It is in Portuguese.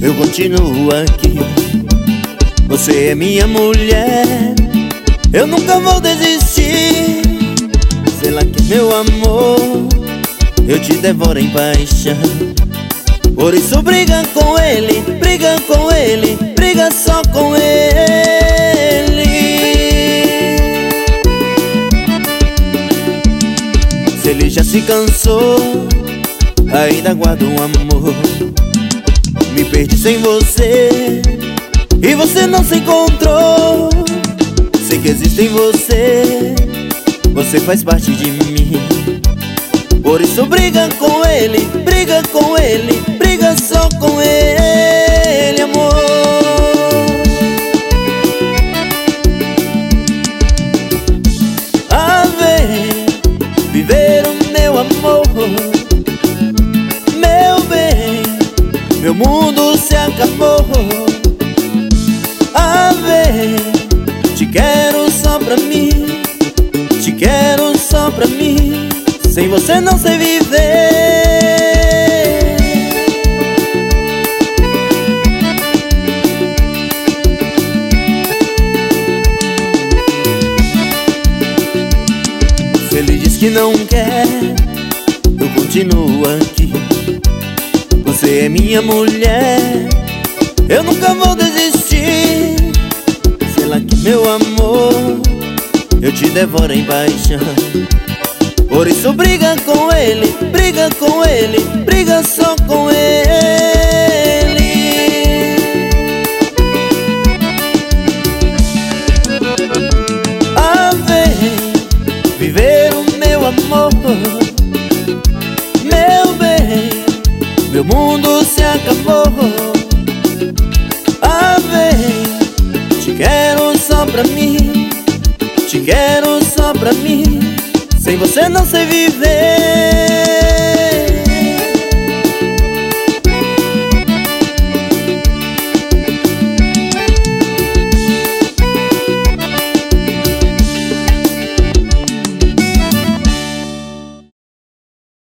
eu continuo aqui. Você é minha mulher, eu nunca vou desistir. Sei lá que meu amor, eu te devoro em paixão. Por isso briga com ele, briga com ele, briga só com ele. Se ele já se cansou, ainda guarda um amor. Me perdi sem você e você não se encontrou. Sei que existe em você, você faz parte de mim. Por isso briga com ele, briga com ele, briga só com ele, amor. A ver, viver o meu amor. Meu bem, meu mundo se acabou. A ver, te quero só pra mim, te quero só pra mim. Sem você não sei viver. Se ele diz que não quer, eu continuo aqui. Você é minha mulher, eu nunca vou desistir. Sei lá que meu amor, eu te devoro em paixão. Por isso briga com ele, briga com ele, briga só com ele. A ver, viver o meu amor. Meu bem, meu mundo se acabou. A ver, te quero só pra mim, te quero só pra mim. Sem você não sei viver.